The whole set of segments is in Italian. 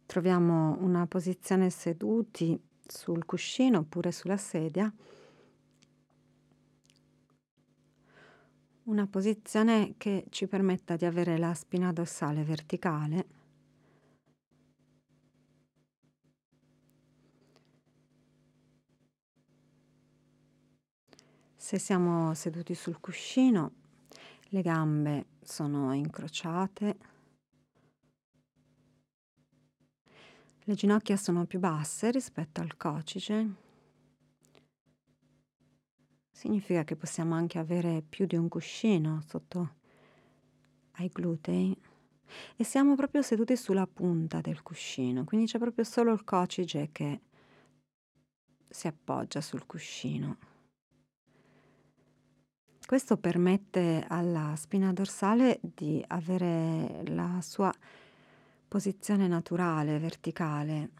Troviamo una posizione seduti sul cuscino oppure sulla sedia, una posizione che ci permetta di avere la spina dorsale verticale. Se siamo seduti sul cuscino, le gambe sono incrociate, le ginocchia sono più basse rispetto al coccige. Significa che possiamo anche avere più di un cuscino sotto ai glutei e siamo proprio seduti sulla punta del cuscino, quindi c'è proprio solo il coccige che si appoggia sul cuscino. Questo permette alla spina dorsale di avere la sua posizione naturale, verticale.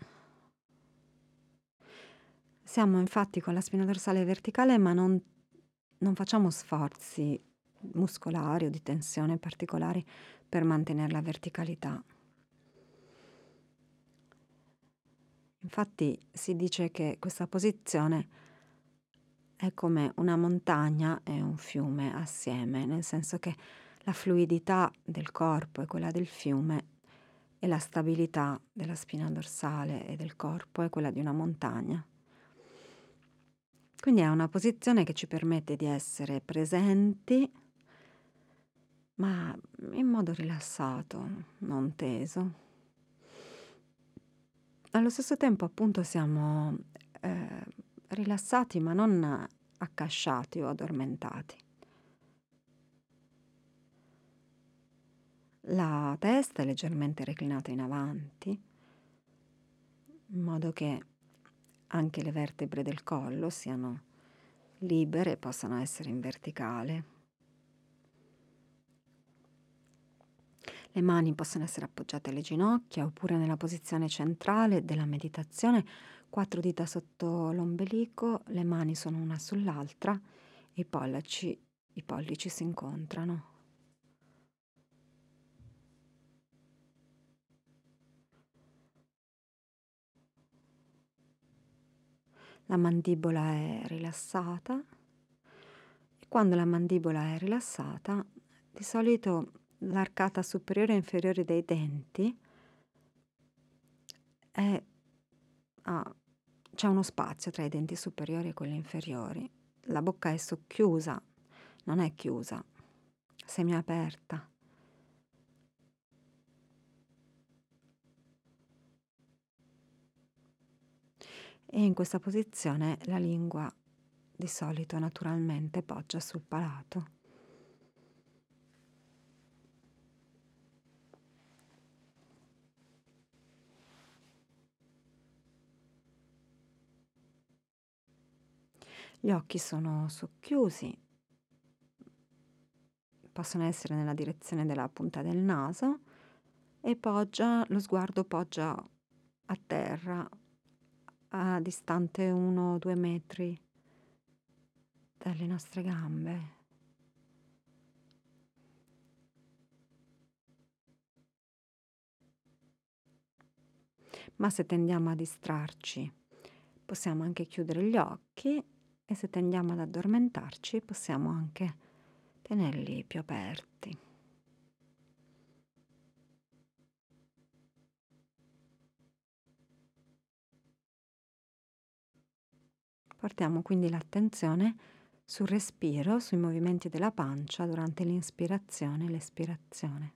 Siamo infatti con la spina dorsale verticale, ma non facciamo sforzi muscolari o di tensione particolari per mantenere la verticalità. Infatti si dice che questa posizione è come una montagna e un fiume assieme, nel senso che la fluidità del corpo è quella del fiume e la stabilità della spina dorsale e del corpo è quella di una montagna. Quindi è una posizione che ci permette di essere presenti, ma in modo rilassato, non teso. Allo stesso tempo, appunto, siamo rilassati, ma non accasciati o addormentati. La testa è leggermente reclinata in avanti, in modo che anche le vertebre del collo siano libere e possano essere in verticale. Le mani possono essere appoggiate alle ginocchia oppure nella posizione centrale della meditazione, 4 dita sotto l'ombelico, le mani sono una sull'altra e i pollici si incontrano. La mandibola è rilassata e quando la mandibola è rilassata, di solito l'arcata superiore e inferiore dei denti è a c'è uno spazio tra i denti superiori e quelli inferiori. La bocca è socchiusa, non è chiusa, semiaperta. E in questa posizione la lingua di solito naturalmente poggia sul palato. Gli occhi sono socchiusi, possono essere nella direzione della punta del naso e lo sguardo poggia a terra, a distante 1 o 2 metri dalle nostre gambe. Ma se tendiamo a distrarci, possiamo anche chiudere gli occhi e se tendiamo ad addormentarci, possiamo anche tenerli più aperti. Portiamo quindi l'attenzione sul respiro, sui movimenti della pancia durante l'inspirazione e l'espirazione.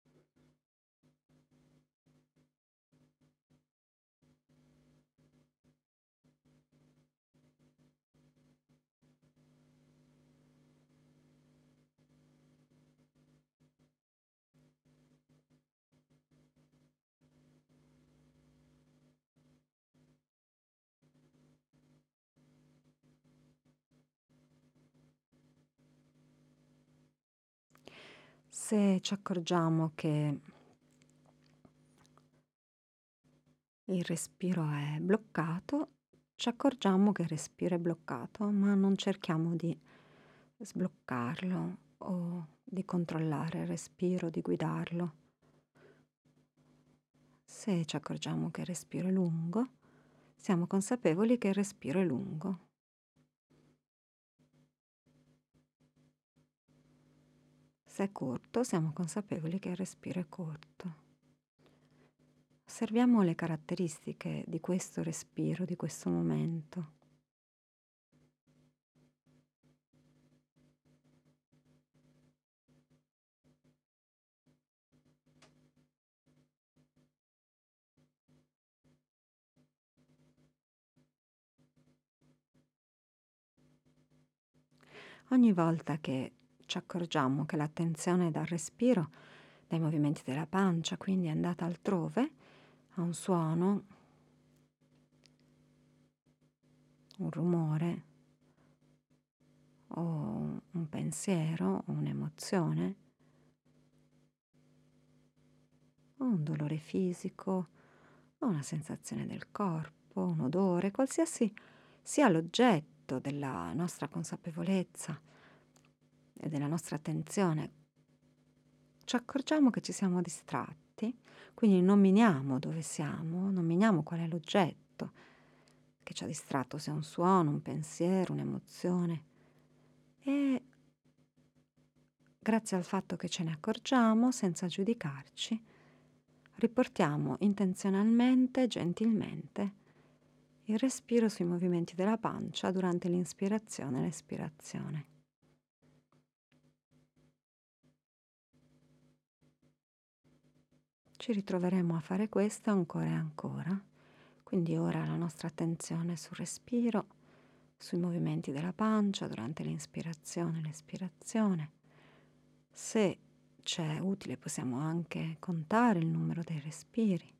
Se ci accorgiamo che il respiro è bloccato, ci accorgiamo che il respiro è bloccato, ma non cerchiamo di sbloccarlo o di controllare il respiro, di guidarlo. Se ci accorgiamo che il respiro è lungo, siamo consapevoli che il respiro è lungo. Se è corto, siamo consapevoli che il respiro è corto. Osserviamo le caratteristiche di questo respiro, di questo momento. Ogni volta che ci accorgiamo che l'attenzione dal respiro, dai movimenti della pancia, quindi è andata altrove, a un suono, un rumore o un pensiero o un'emozione o un dolore fisico o una sensazione del corpo, un odore, qualsiasi sia l'oggetto della nostra consapevolezza e della nostra attenzione, ci accorgiamo che ci siamo distratti, quindi nominiamo dove siamo, nominiamo qual è l'oggetto che ci ha distratto, se è un suono, un pensiero, un'emozione. E grazie al fatto che ce ne accorgiamo, senza giudicarci, riportiamo intenzionalmente, gentilmente, il respiro sui movimenti della pancia durante l'inspirazione e l'espirazione. Ci ritroveremo a fare questo ancora e ancora. Quindi ora la nostra attenzione sul respiro, sui movimenti della pancia durante l'inspirazione e l'espirazione. Se c'è utile possiamo anche contare il numero dei respiri.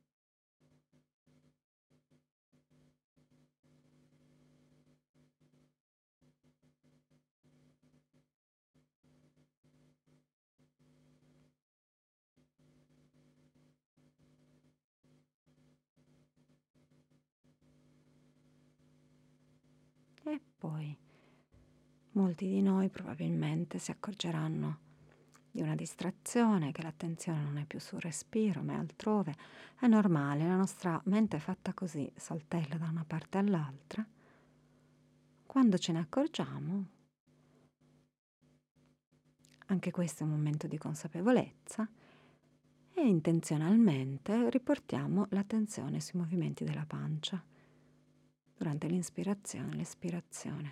E poi molti di noi probabilmente si accorgeranno di una distrazione, che l'attenzione non è più sul respiro ma è altrove. È normale, la nostra mente è fatta così, saltella da una parte all'altra. Quando ce ne accorgiamo, anche questo è un momento di consapevolezza, e intenzionalmente riportiamo l'attenzione sui movimenti della pancia durante l'inspirazione e l'espirazione.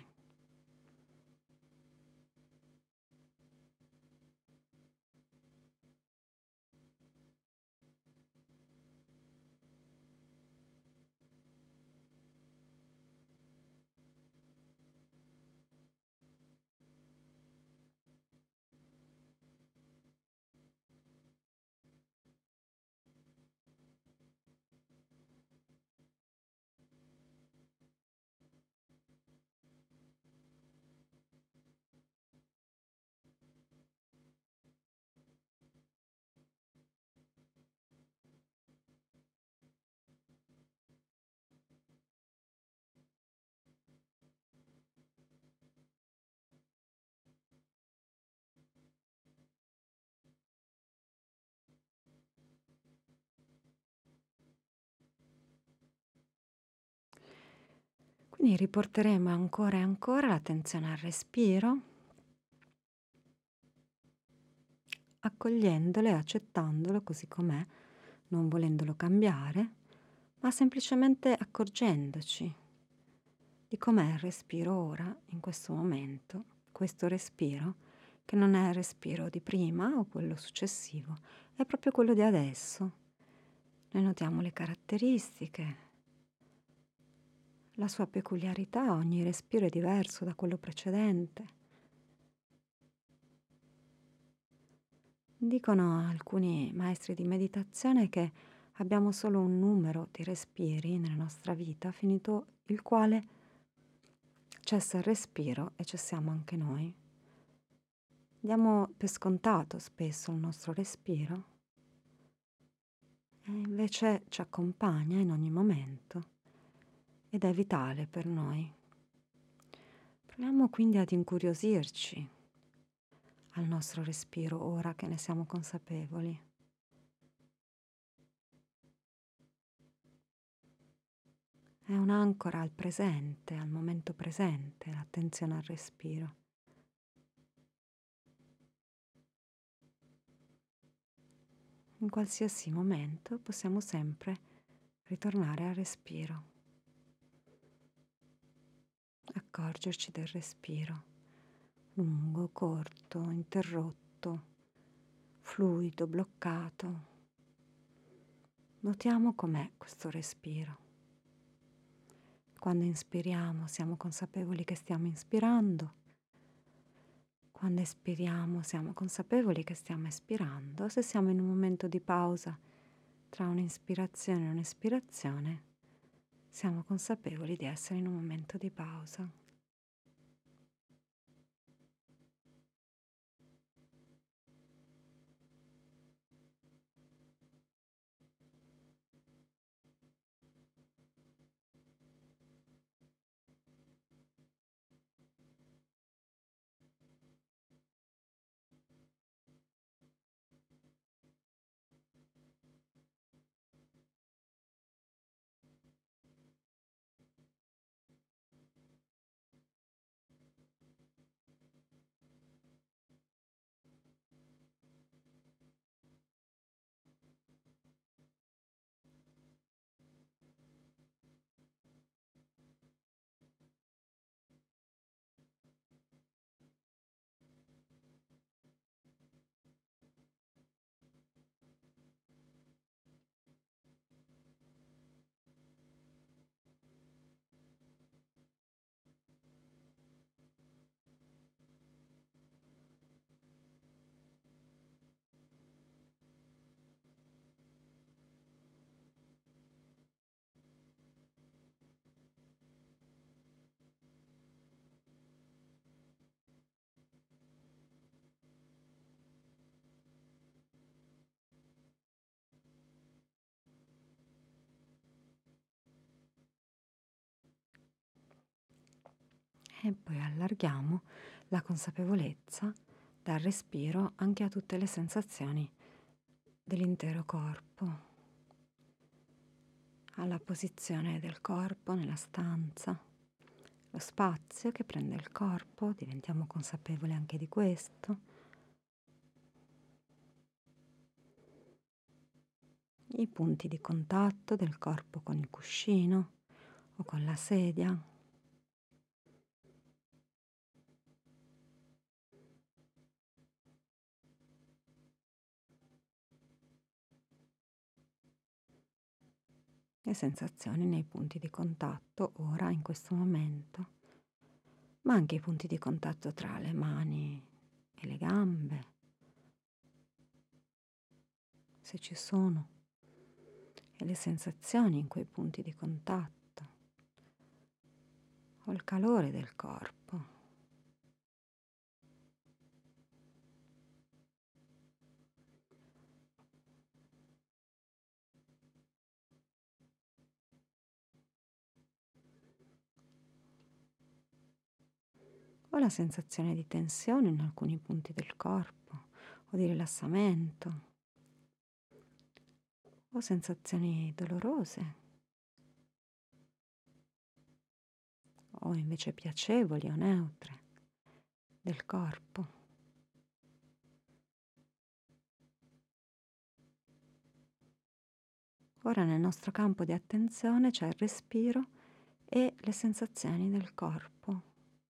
Quindi riporteremo ancora e ancora l'attenzione al respiro, accogliendolo e accettandolo così com'è, non volendolo cambiare, ma semplicemente accorgendoci di com'è il respiro ora, in questo momento, questo respiro, che non è il respiro di prima o quello successivo, è proprio quello di adesso. Noi notiamo le caratteristiche, la sua peculiarità, ogni respiro è diverso da quello precedente. Dicono alcuni maestri di meditazione che abbiamo solo un numero di respiri nella nostra vita, finito il quale cessa il respiro e cessiamo anche noi. Diamo per scontato spesso il nostro respiro e invece ci accompagna in ogni momento ed è vitale per noi. Proviamo quindi ad incuriosirci al nostro respiro ora che ne siamo consapevoli. È un'ancora al presente, al momento presente, l'attenzione al respiro. In qualsiasi momento possiamo sempre ritornare al respiro, accorgerci del respiro, lungo, corto, interrotto, fluido, bloccato. Notiamo com'è questo respiro. Quando inspiriamo siamo consapevoli che stiamo inspirando. Quando espiriamo siamo consapevoli che stiamo espirando. Se siamo in un momento di pausa tra un'ispirazione e un'espirazione, siamo consapevoli di essere in un momento di pausa. E poi allarghiamo la consapevolezza dal respiro anche a tutte le sensazioni dell'intero corpo, alla posizione del corpo nella stanza, lo spazio che prende il corpo, diventiamo consapevoli anche di questo, i punti di contatto del corpo con il cuscino o con la sedia. Le sensazioni nei punti di contatto ora, in questo momento, ma anche i punti di contatto tra le mani e le gambe, se ci sono, e le sensazioni in quei punti di contatto, o il calore del corpo. O la sensazione di tensione in alcuni punti del corpo, o di rilassamento, o sensazioni dolorose, o invece piacevoli o neutre del corpo. Ora nel nostro campo di attenzione c'è il respiro e le sensazioni del corpo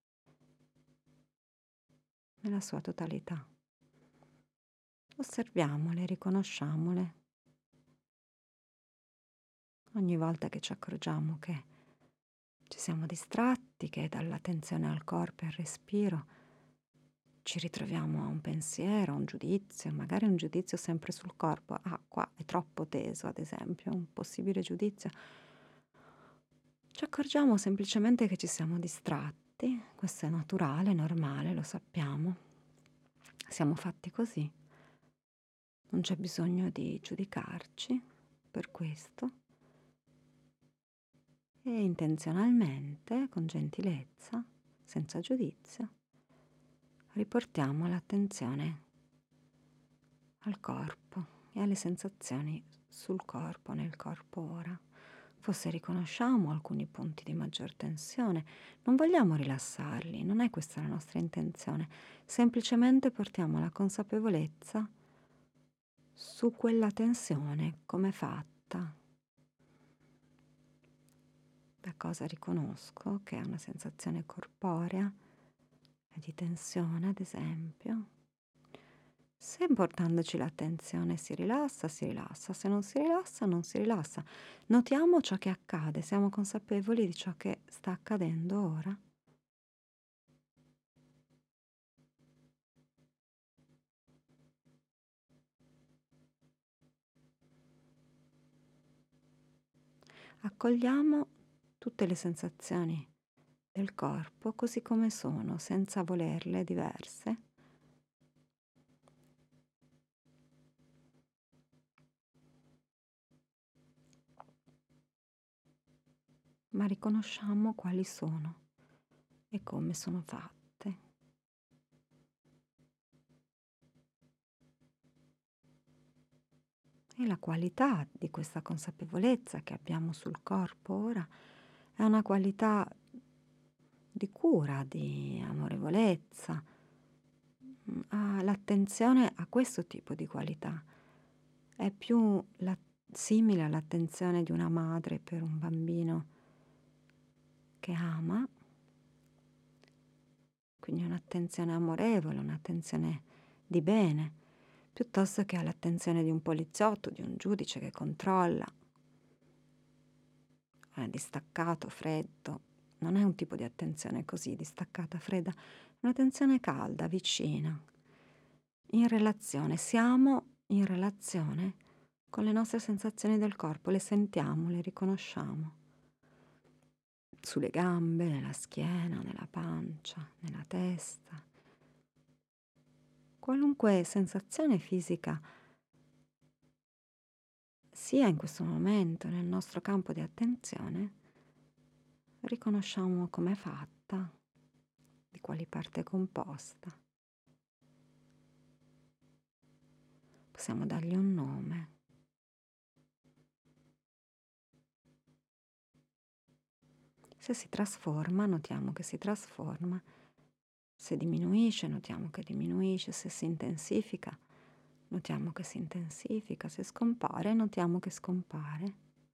nella sua totalità. Osserviamole, riconosciamole. Ogni volta che ci accorgiamo che ci siamo distratti, che dall'attenzione al corpo e al respiro ci ritroviamo a un pensiero, a un giudizio, magari un giudizio sempre sul corpo. Ah, qua è troppo teso, ad esempio, un possibile giudizio. Ci accorgiamo semplicemente che ci siamo distratti, questo è naturale, normale, lo sappiamo. Siamo fatti così, non c'è bisogno di giudicarci per questo. E intenzionalmente, con gentilezza, senza giudizio, riportiamo l'attenzione al corpo e alle sensazioni sul corpo, nel corpo ora, Forse riconosciamo alcuni punti di maggior tensione, non vogliamo rilassarli, non è questa la nostra intenzione, semplicemente portiamo la consapevolezza su quella tensione, come è fatta, da cosa riconosco che è una sensazione corporea e di tensione, ad esempio. Se portandoci l'attenzione si rilassa, si rilassa, se non si rilassa, non si rilassa. Notiamo ciò che accade, siamo consapevoli di ciò che sta accadendo ora. Accogliamo tutte le sensazioni del corpo così come sono, senza volerle diverse. Ma riconosciamo quali sono e come sono fatte. E la qualità di questa consapevolezza che abbiamo sul corpo ora è una qualità di cura, di amorevolezza, ha l'attenzione a questo tipo di qualità. È più simile all'attenzione di una madre per un bambino che ama, quindi un'attenzione amorevole, un'attenzione di bene, piuttosto che all'attenzione di un poliziotto, di un giudice che controlla, è distaccato, freddo. Non è un tipo di attenzione così, distaccata, fredda, è un'attenzione calda, vicina, in relazione. Siamo in relazione con le nostre sensazioni del corpo, le sentiamo, le riconosciamo. Sulle gambe, nella schiena, nella pancia, nella testa. Qualunque sensazione fisica sia in questo momento nel nostro campo di attenzione, riconosciamo com'è fatta, di quali parti è composta. Possiamo dargli un nome. Se si trasforma, notiamo che si trasforma. Se diminuisce, notiamo che diminuisce. Se si intensifica, notiamo che si intensifica. Se scompare, notiamo che scompare.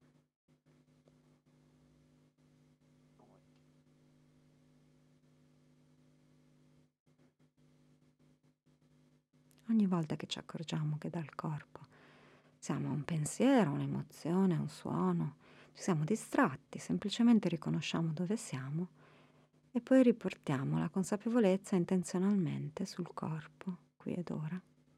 Ogni volta che ci accorgiamo che dal corpo siamo a un pensiero, un'emozione, un suono, ci siamo distratti, semplicemente riconosciamo dove siamo e poi riportiamo la consapevolezza intenzionalmente sul corpo, qui ed ora.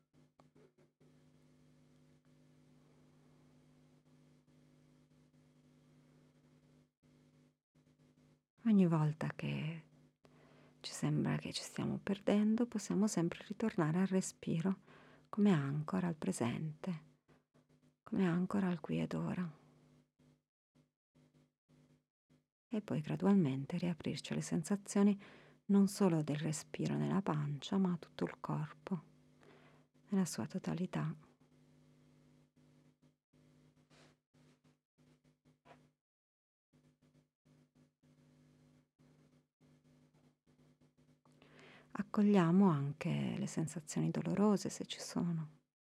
Ogni volta che ci sembra che ci stiamo perdendo, possiamo sempre ritornare al respiro come ancora al presente, come ancora al qui ed ora. E poi gradualmente riaprirci alle sensazioni non solo del respiro nella pancia, ma a tutto il corpo, nella sua totalità. Accogliamo anche le sensazioni dolorose se ci sono.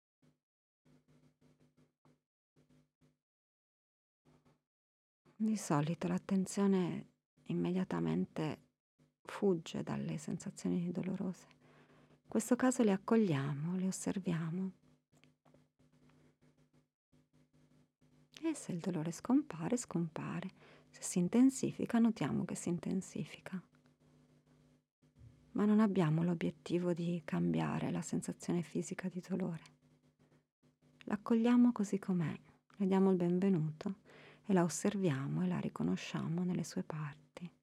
Di solito l'attenzione immediatamente fugge dalle sensazioni dolorose. In questo caso le accogliamo, le osserviamo e se il dolore scompare, scompare. Se si intensifica, notiamo che si intensifica. Ma non abbiamo l'obiettivo di cambiare la sensazione fisica di dolore. L'accogliamo così com'è, le diamo il benvenuto e la osserviamo e la riconosciamo nelle sue parti.